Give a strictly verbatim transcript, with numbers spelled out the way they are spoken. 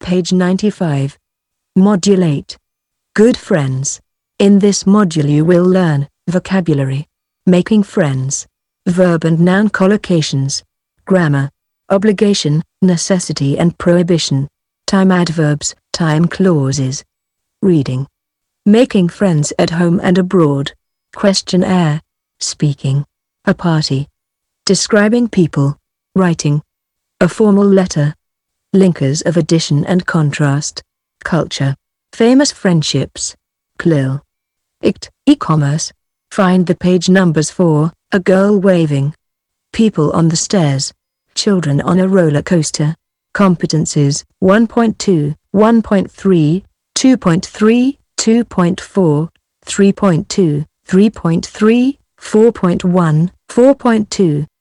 page ninety-five. Modulate. Good friends. In this module you will learn vocabulary, making friends, verb and noun collocations, grammar, obligation, necessity and prohibition, time adverbs, time clauses, reading, making friends at home and abroad, questionnaire, speaking, a party, describing people, writing, a formal letter, linkers of addition and contrast, culture, famous friendships, C L I L. I C T, e-commerce. Find the page numbers for a girl waving, people on the stairs, children on a roller coaster. Competencies one point two, one point three, two point three, two point four, three point two, three point three, four point one, four point two.